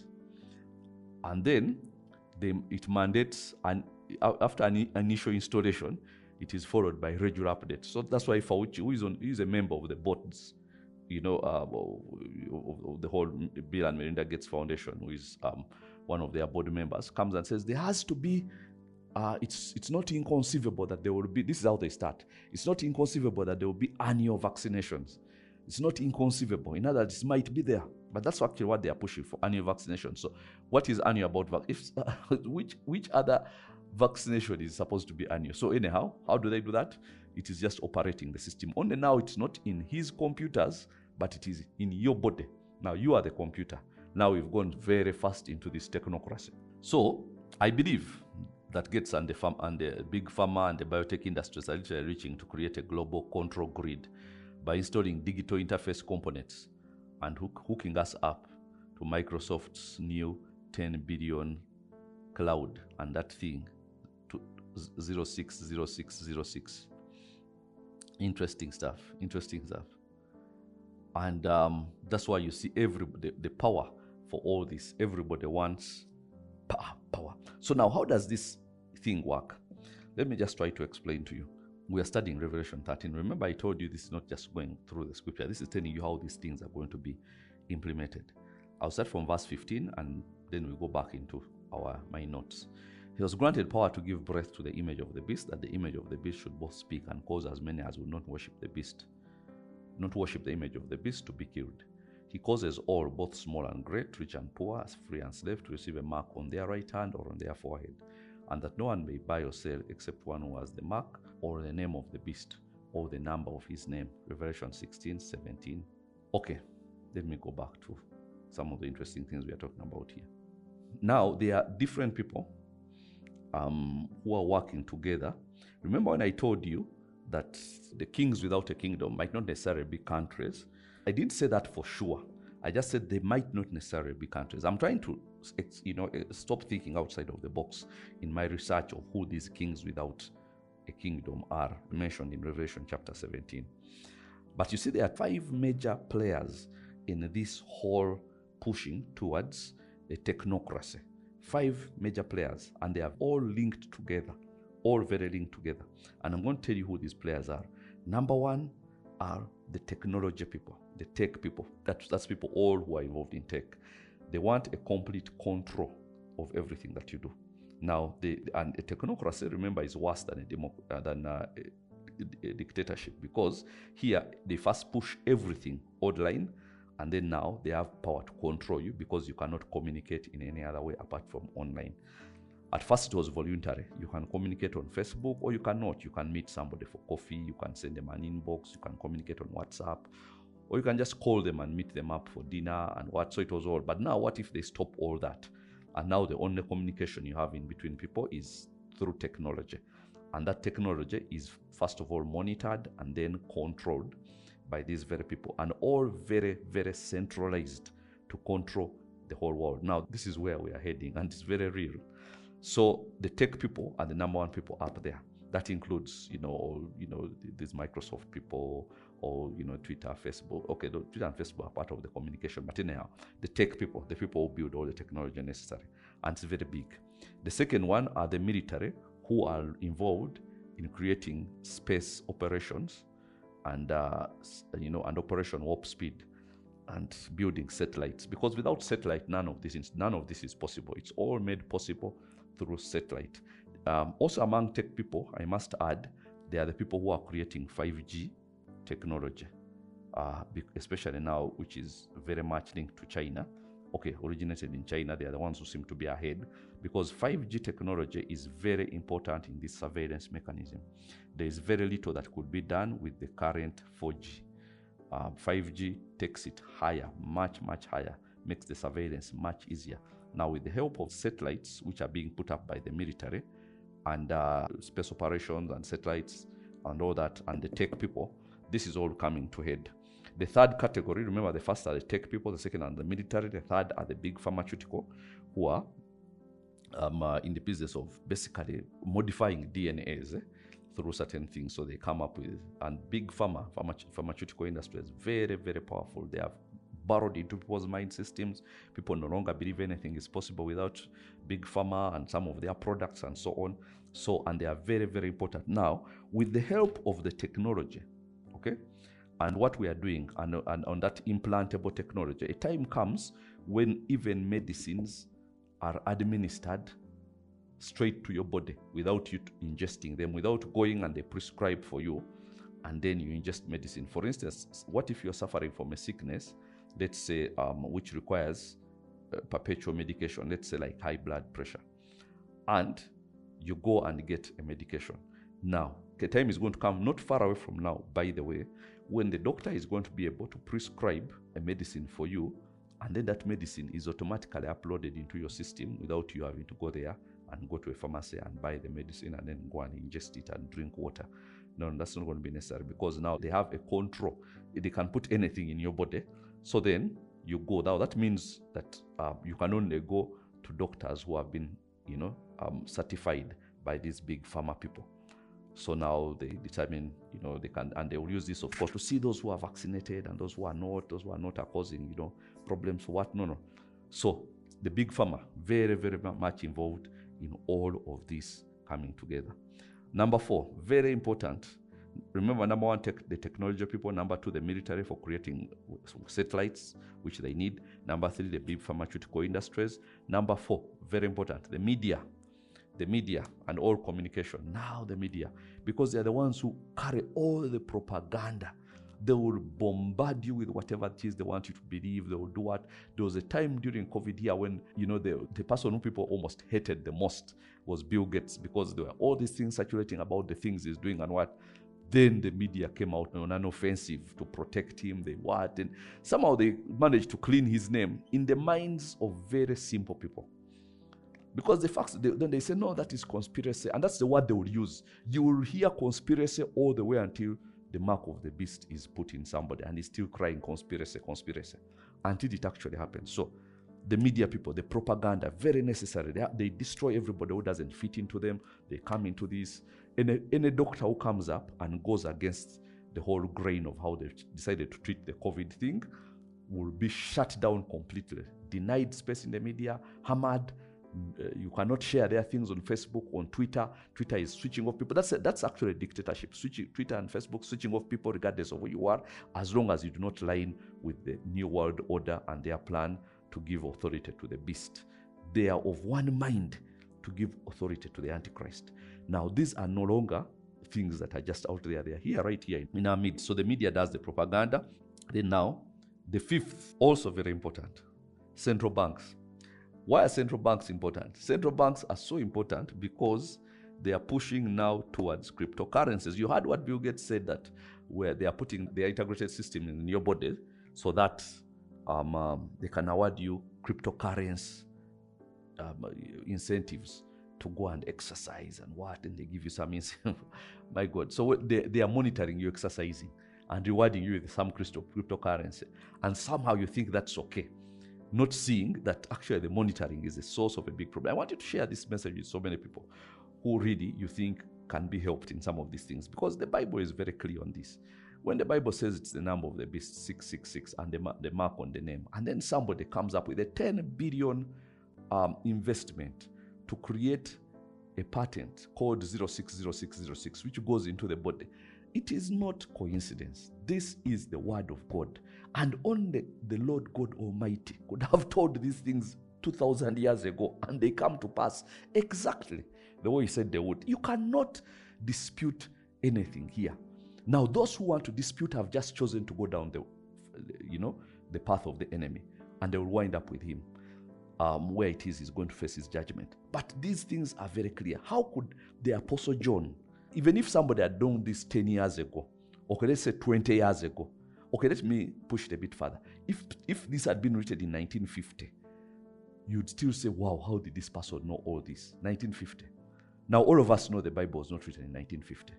And then they, it mandates, and after an initial installation, it is followed by regular updates. So that's why Fauci, who is, on, who is a member of the boards, you know, uh, of the whole Bill and Melinda Gates Foundation, who is um, one of their board members, comes and says there has to be, uh, it's it's not inconceivable that there will be, this is how they start, it's not inconceivable that there will be annual vaccinations. It's not inconceivable. In other words, it might be there, but that's actually what they are pushing for, annual vaccination. So what is annual about vac- if uh, which which other vaccination is supposed to be annual? So anyhow, how do they do that? It is just operating the system. Only now it's not in his computers, but it is in your body. Now you are the computer. Now we've gone very fast into this technocracy. So I believe that Gates and the, farm, and the big pharma and the biotech industries are literally reaching to create a global control grid by installing digital interface components and hook, hooking us up to Microsoft's new ten billion cloud and that thing to zero six zero six zero six. Interesting stuff, interesting stuff. And um, that's why you see every the, the power for all this. Everybody wants power, power. So now, how does this thing work? Let me just try to explain to you. We are studying Revelation thirteen. Remember, I told you this is not just going through the scripture. This is telling you how these things are going to be implemented. I'll start from verse fifteen, and then we go back into our my notes. He was granted power to give breath to the image of the beast, that the image of the beast should both speak and cause as many as will not worship the beast, not worship the image of the beast, to be killed. He causes all, both small and great, rich and poor, free and slave, to receive a mark on their right hand or on their forehead, and that no one may buy or sell except one who has the mark or the name of the beast or the number of his name. Revelation sixteen, seventeen. Okay, let me go back to some of the interesting things we are talking about here. Now, there are different people um, who are working together. Remember when I told you that the kings without a kingdom might not necessarily be countries? I didn't say that for sure. I just said they might not necessarily be countries. I'm trying to, you know, stop thinking outside of the box in my research of who these kings without a kingdom are mentioned in Revelation chapter seventeen. But you see, there are five major players in this whole pushing towards a technocracy. Five major players, and they are all linked together, all very linked together. And I'm going to tell you who these players are. Number one are the technology people, the tech people. That's, that's people all who are involved in tech. They want a complete control of everything that you do. Now, the, and a technocracy, remember, is worse than a, demo, uh, than a, a, a dictatorship, because here they first push everything online, and then now they have power to control you because you cannot communicate in any other way apart from online. At first, it was voluntary. You can communicate on Facebook or you cannot. You can meet somebody for coffee. You can send them an inbox. You can communicate on WhatsApp. Or you can just call them and meet them up for dinner and what. So it was all. But now, what if they stop all that? And now the only communication you have in between people is through technology. And that technology is, first of all, monitored and then controlled by these very people. And all very, very centralized to control the whole world. Now, this is where we are heading, and it's very real. So the tech people are the number one people up there. That includes, you know, all, you know, these Microsoft people, or, you know, Twitter, Facebook. Okay, Twitter and Facebook are part of the communication, but anyhow, the tech people, the people who build all the technology necessary, and it's very big. The second one are the military, who are involved in creating space operations and, uh, you know, and Operation Warp Speed, and building satellites. Because without satellite, none of this is, none of this is possible. It's all made possible through satellite. Um, also among tech people, I must add, they are the people who are creating five G technology, uh, especially now, which is very much linked to China. Okay, originated in China, they are the ones who seem to be ahead, because five G technology is very important in this surveillance mechanism. There is very little that could be done with the current four G. Uh, five G takes it higher, much, much higher, makes the surveillance much easier. Now, with the help of satellites, which are being put up by the military, and uh, space operations and satellites and all that, and the tech people, this is all coming to head. The third category, remember, the first are the tech people, the second are the military, the third are the big pharmaceutical, who are um, uh, in the business of basically modifying D N As eh, through certain things. So they come up with, and big pharma, pharma pharmaceutical industry is very, very powerful. They have burrowed into people's mind systems. People no longer believe anything is possible without big pharma and some of their products and so on. So, and they are very, very important. Now, with the help of the technology, okay, and what we are doing, and, and on that implantable technology, a time comes when even medicines are administered straight to your body without you ingesting them, without going and they prescribe for you, and then you ingest medicine. For instance, what if you're suffering from a sickness, let's say, um, which requires uh, perpetual medication, let's say like high blood pressure, and you go and get a medication. Now, the time is going to come, not far away from now, by the way, when the doctor is going to be able to prescribe a medicine for you, and then that medicine is automatically uploaded into your system without you having to go there and go to a pharmacy and buy the medicine and then go and ingest it and drink water. No, that's not going to be necessary, because now they have a control. They can put anything in your body. So then you go. Now that means that uh, you can only go to doctors who have been, you know, um, certified by these big pharma people. So now they determine, you know, they can, and they will use this, of course, to see those who are vaccinated and those who are not, those who are not are causing, you know, problems. What? No, no. So the big pharma, very, very much involved in all of this coming together. Number four, very important. Remember, number one, tech, the technology people. Number two, the military for creating satellites, which they need. Number three, the big pharmaceutical industries. Number four, very important, the media. The media and all communication. Now the media, because they are the ones who carry all the propaganda. They will bombard you with whatever it is they want you to believe. They will do what. There was a time during COVID here when, you know, the, the person who people almost hated the most was Bill Gates, because there were all these things circulating about the things he's doing and what. Then the media came out on an offensive to protect him. They what, and somehow they managed to clean his name in the minds of very simple people. Because the facts, they, then they say, no, that is conspiracy. And that's the word they will use. You will hear conspiracy all the way until the mark of the beast is put in somebody and he's still crying conspiracy, conspiracy, until it actually happens. So the media people, the propaganda, very necessary. They, they destroy everybody who doesn't fit into them. They come into this. Any, any doctor who comes up and goes against the whole grain of how they decided to treat the COVID thing will be shut down completely. Denied space in the media, hammered. Uh, you cannot share their things on Facebook, on Twitter. Twitter is switching off people. That's a, that's actually a dictatorship. Switching, Twitter and Facebook switching off people regardless of who you are, as long as you do not line with the New World Order and their plan to give authority to the beast. They are of one mind to give authority to the Antichrist. Now, these are no longer things that are just out there. They are here, right here in our midst. So the media does the propaganda. Then now, the fifth, also very important, central banks. Why are central banks important? Central banks are so important because they are pushing now towards cryptocurrencies. You heard what Bill Gates said, that where they are putting their integrated system in your body so that um, um, they can award you cryptocurrency um, incentives to go and exercise and what, and they give you some incentive. My God. So they, they are monitoring you exercising and rewarding you with some crypto, cryptocurrency. And somehow you think that's okay, not seeing that actually the monitoring is the source of a big problem. I want you to share this message with so many people who really you think can be helped in some of these things, because the Bible is very clear on this. When the Bible says it's the number of the beast, six six six, and the, the mark on the name, and then somebody comes up with a ten billion um, investment to create a patent called zero six zero six zero six, which goes into the body, it is not coincidence. This is the word of God. And only the Lord God Almighty could have told these things two thousand years ago, and they come to pass exactly the way he said they would. You cannot dispute anything here. Now, those who want to dispute have just chosen to go down the, you know, the path of the enemy, and they will wind up with him. Um, where it is, he's going to face his judgment. But these things are very clear. How could the Apostle John, even if somebody had done this ten years ago, okay, let's say twenty years ago, okay, let me push it a bit further. If if this had been written in nineteen fifty, you'd still say, wow, how did this person know all this? nineteen fifty. Now, all of us know the Bible was not written in nineteen fifty.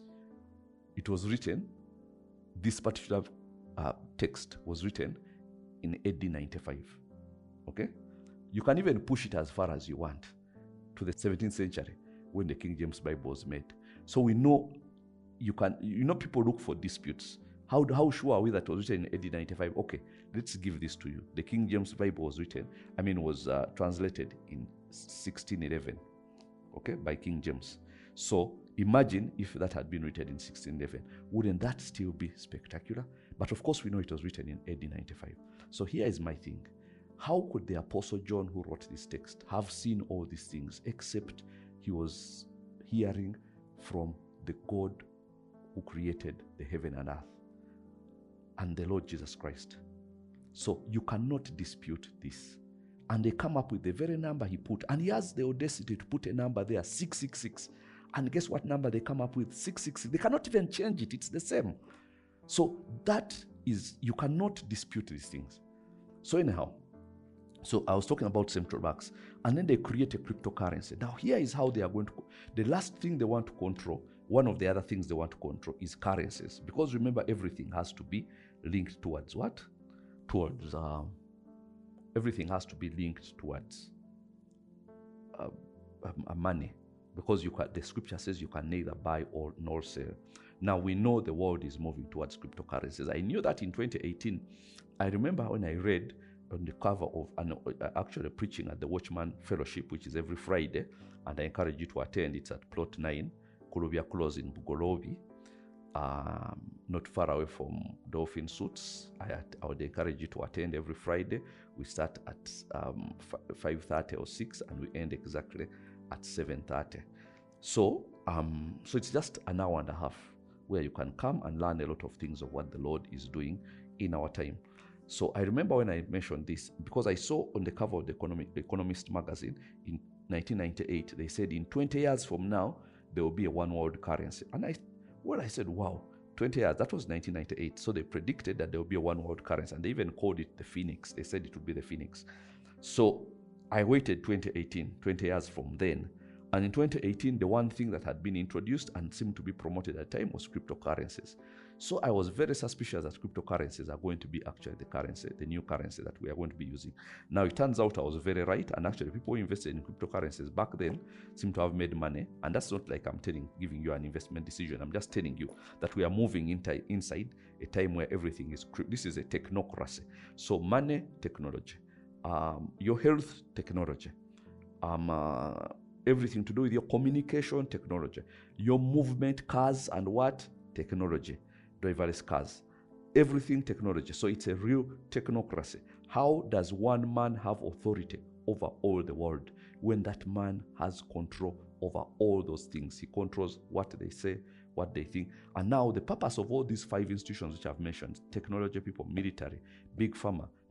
It was written, this particular uh, text was written in A D ninety-five. Okay? You can even push it as far as you want to the seventeenth century when the King James Bible was made. So we know you can, you know, people look for disputes. How, how sure are we that it was written in A D ninety-five? Okay, let's give this to you. The King James Bible was written, I mean, was uh, translated in sixteen eleven, okay, by King James. So imagine if that had been written in sixteen eleven. Wouldn't that still be spectacular? But of course, we know it was written in A D ninety-five. So here is my thing. How could the Apostle John, who wrote this text, have seen all these things except he was hearing from the God who created the heaven and earth and the Lord Jesus Christ? So you cannot dispute this. And they come up with the very number he put. And he has the audacity to put a number there, six six six. And guess what number they come up with? six six six. They cannot even change it. It's the same. So that is, you cannot dispute these things. So anyhow, so I was talking about central banks, and then they create a cryptocurrency. Now here is how they are going to, the last thing they want to control, one of the other things they want to control is currencies. Because remember, everything has to be linked towards what? Towards, um, everything has to be linked towards uh, uh, money. Because you can, the scripture says you can neither buy or nor sell. Now we know the world is moving towards cryptocurrencies. I knew that in twenty eighteen. I remember when I read on the cover of an, uh, actually preaching at the Watchman Fellowship, which is every Friday, and I encourage you to attend. It's at Plot nine, Kulubia Close in Bugolobi, um, not far away from Dolphin Suits. I, I would encourage you to attend every Friday. We start at um, five thirty or six, and we end exactly at seven thirty. So, um, so it's just an hour and a half where you can come and learn a lot of things of what the Lord is doing in our time. So I remember when I mentioned this, because I saw on the cover of the Economic, Economist magazine in nineteen ninety-eight, they said in twenty years from now, there will be a one world currency. And I, well, I said, wow, twenty years, that was nineteen ninety-eight. So they predicted that there will be a one world currency, and they even called it the Phoenix. They said it would be the Phoenix. So I waited twenty eighteen, twenty years from then. And in twenty eighteen, the one thing that had been introduced and seemed to be promoted at the time was cryptocurrencies. So I was very suspicious that cryptocurrencies are going to be actually the currency, the new currency that we are going to be using. Now, it turns out I was very right. And actually, people who invested in cryptocurrencies back then seem to have made money. And that's not like I'm telling, giving you an investment decision. I'm just telling you that we are moving into, inside a time where everything is, this is a technocracy. So money, technology. Um, your health, technology. Um, uh, everything to do with your communication, technology. Your movement, cars and what? Technology. Driverless cars. Everything technology. So it's a real technocracy. How does one man have authority over all the world when that man has control over all those things? He controls what they say, what they think. And now the purpose of all these five institutions which I've mentioned, technology people, military, big pharma,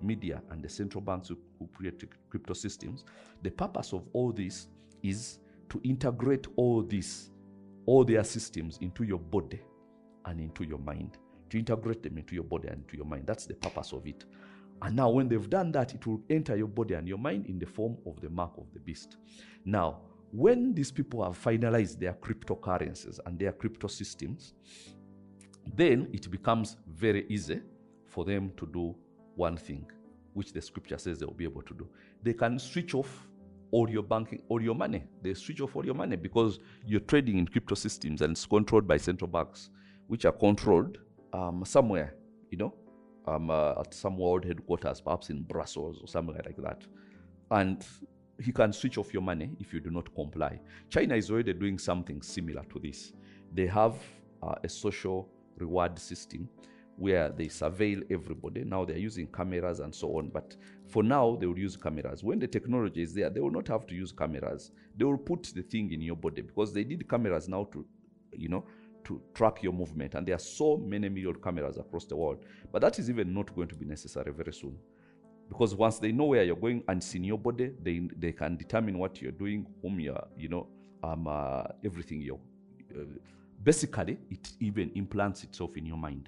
media, and the central banks who, who create crypto systems, the purpose of all this is to integrate all this, all their systems into your body and into your mind. To integrate them into your body and into your mind. That's the purpose of it. And now when they've done that, it will enter your body and your mind in the form of the mark of the beast. Now, when these people have finalized their cryptocurrencies and their crypto systems, then it becomes very easy for them to do one thing, which the scripture says they will be able to do. They can switch off all your banking, all your money. They switch off all your money because you're trading in crypto systems and it's controlled by central banks, which are controlled um, somewhere, you know, um, uh, at some world headquarters, perhaps in Brussels or somewhere like that. And he can switch off your money if you do not comply. China is already doing something similar to this. They have uh, a social reward system where they surveil everybody. Now they're using cameras and so on, but for now they will use cameras. When the technology is there, they will not have to use cameras. They will put the thing in your body because they need cameras now to, you know, to track your movement. And there are so many million cameras across the world. But that is even not going to be necessary very soon. Because once they know where you're going and see in your body, they they can determine what you're doing, whom you're, you know, um, uh, everything you're. Uh, basically, it even implants itself in your mind.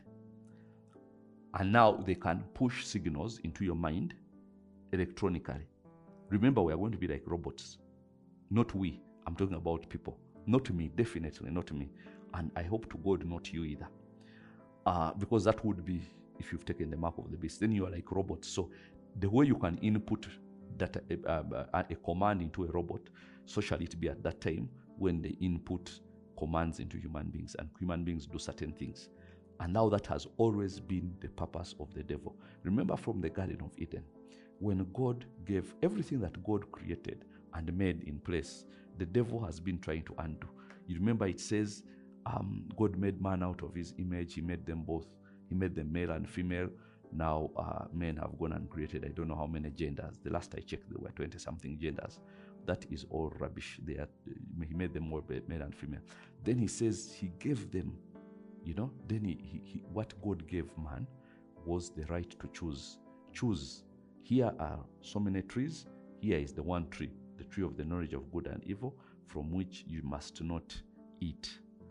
And now they can push signals into your mind electronically. Remember, we are going to be like robots. Not we. I'm talking about people. Not me, definitely not me. And I hope to God, not you either. Uh, because that would be, if you've taken the mark of the beast, then you are like robots. So the way you can input that uh, uh, a command into a robot, so shall it be at that time when they input commands into human beings and human beings do certain things. And now that has always been the purpose of the devil. Remember from the Garden of Eden, when God gave everything that God created and made in place, the devil has been trying to undo. You remember it says, um, God made man out of his image. He made them both. He made them male and female. Now uh, men have gone and created, I don't know how many genders. The last I checked, there were twenty-something genders. That is all rubbish. They are, he made them more male and female. Then he says he gave them, you know, then he, he, he, what God gave man was the right to choose. Choose. Here are so many trees. Here is the one tree, the tree of the knowledge of good and evil, from which you must not eat.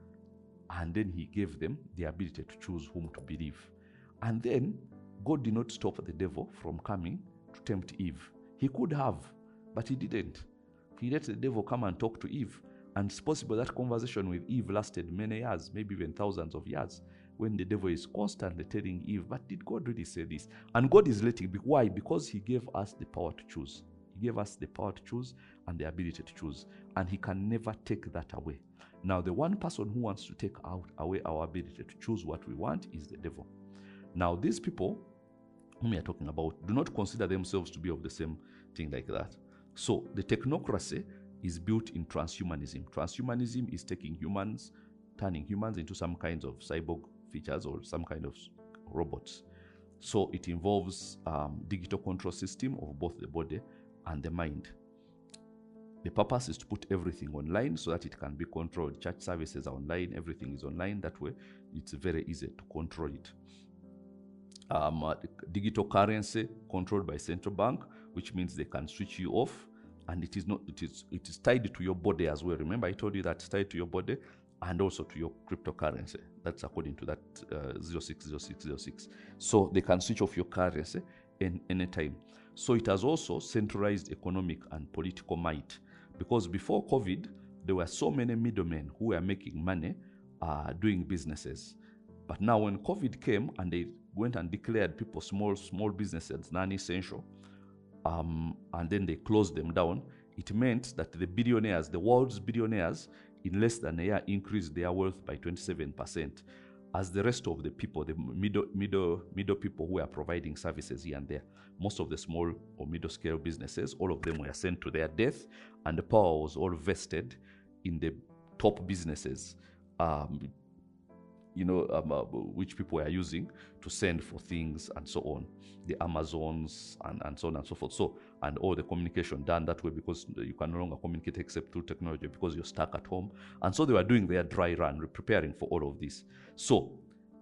And then he gave them the ability to choose whom to believe. And then God did not stop the devil from coming to tempt Eve. He could have, but he didn't. He let the devil come and talk to Eve. And it's possible that conversation with Eve lasted many years, maybe even thousands of years, when the devil is constantly telling Eve, but did God really say this? And God is letting, why? Because he gave us the power to choose. He gave us the power to choose and the ability to choose. And he can never take that away. Now, the one person who wants to take out away our ability to choose what we want is the devil. Now, these people whom we are talking about do not consider themselves to be of the same thing like that. So the technocracy is built in transhumanism. Transhumanism is taking humans, turning humans into some kinds of cyborg features or some kind of robots. So it involves um, digital control system of both the body and the mind. The purpose is to put everything online so that it can be controlled. Church services are online, everything is online. That way, it's very easy to control it. Um, uh, digital currency controlled by central bank, which means they can switch you off, and it is not. It is it is tied to your body as well. Remember, I told you that it's tied to your body and also to your cryptocurrency. That's according to that uh, zero six zero six zero six. So they can switch off your currency in any time. So it has also centralized economic and political might. Because before COVID, there were so many middlemen who were making money uh, doing businesses. But now when COVID came and they went and declared people small, small businesses non-essential, um, and then they closed them down, it meant that the billionaires, the world's billionaires, in less than a year increased their wealth by twenty-seven percent. As the rest of the people, the middle, middle, middle people who are providing services here and there, most of the small or middle scale businesses, all of them were sent to their death, and the power was all vested in the top businesses, um, you know, um, uh, which people are using to send for things and so on, the Amazons and, and so on and so forth. So, and all the communication done that way because you can no longer communicate except through technology because you're stuck at home. And so they were doing their dry run, preparing for all of this. So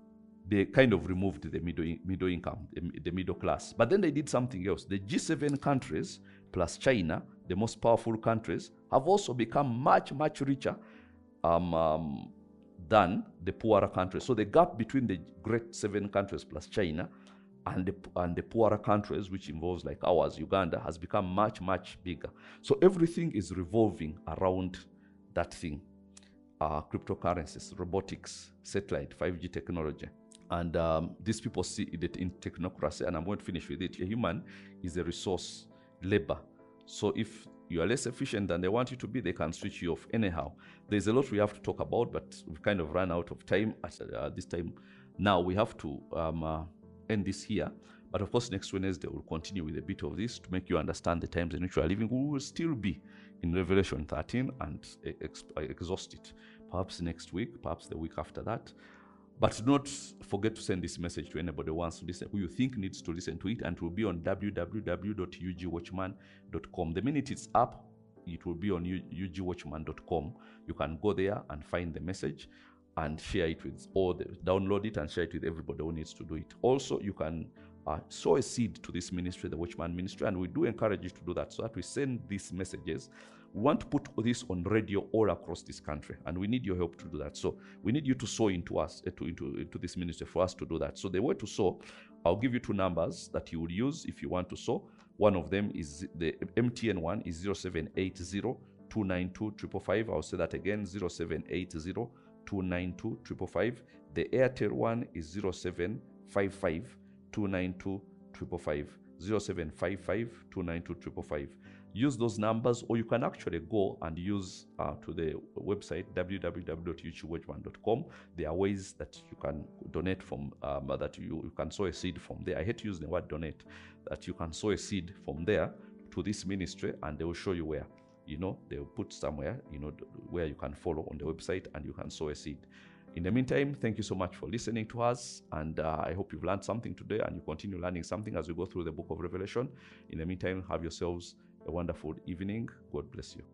they kind of removed the middle, middle income, the, the middle class. But then they did something else. The G seven countries plus China, the most powerful countries, have also become much, much richer um, um, than the poorer countries. So the gap between the great seven countries plus China and the, and the poorer countries, which involves like ours, Uganda, has become much, much bigger. So everything is revolving around that thing. Uh, cryptocurrencies, robotics, satellite, five G technology. And um, these people see it in technocracy, and I'm going to finish with it. A human is a resource, labor. So if you are less efficient than they want you to be, they can switch you off anyhow. There's a lot we have to talk about, but we've kind of run out of time at uh, this time. Now we have to um, uh, end this here. But of course, next Wednesday we'll continue with a bit of this to make you understand the times in which we are living. We will still be in Revelation thirteen and ex exhaust it. Perhaps next week, perhaps the week after that. But do not forget to send this message to anybody who wants to listen, who you think needs to listen to it, and it will be on w w w dot u g watchman dot com. The minute it's up, it will be on u g watchman dot com. You can go there and find the message and share it with all the, download it and share it with everybody who needs to do it. Also, you can uh, sow a seed to this ministry, the Watchman Ministry, and we do encourage you to do that so that we send these messages. We want to put this on radio all across this country, and we need your help to do that. So we need you to sow into us, uh, to, into, into this ministry for us to do that. So the way to sow, I'll give you two numbers that you will use if you want to sow. One of them is the M T N one is zero seven eight zero, two nine two, five five five. I'll say that again, zero seven eight zero, two nine two, five five five. The Airtel one is zero seven five five, two nine two, five five five. zero seven five five, two nine two, five five five. Use those numbers, or you can actually go and use uh, to the website w w w dot u g watchman dot com. There are ways that you can donate from, um, that you, you can sow a seed from there. I hate to use the word donate, that you can sow a seed from there to this ministry, and they will show you where. You know, they will put somewhere, you know, where you can follow on the website and you can sow a seed. In the meantime, thank you so much for listening to us, and uh, I hope you've learned something today and you continue learning something as we go through the book of Revelation. In the meantime, have yourselves a wonderful evening. God bless you.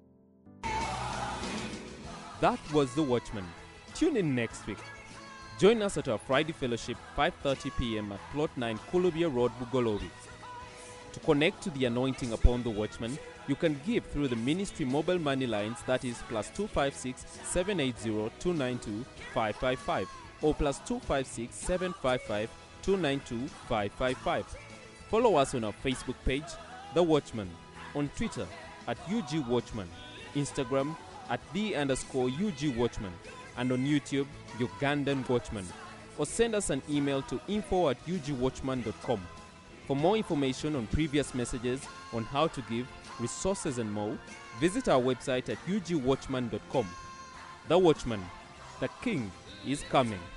That was The Watchman. Tune in next week. Join us at our Friday Fellowship, five thirty p m at Plot nine, Kulubia Road, Bugolobi. To connect to the anointing upon The Watchman, you can give through the ministry mobile money lines, that is plus two five six, seven eight zero, two nine two, five five five or plus two five six, seven five five, two nine two, five five five. Follow us on our Facebook page, The Watchman, on Twitter at U G Watchman, Instagram at the underscore U G Watchman, and on YouTube, Ugandan Watchman. Or send us an email to info at u g watchman dot com. For more information on previous messages, on how to give, resources and more, visit our website at u g watchman dot com. The Watchman, the King is coming.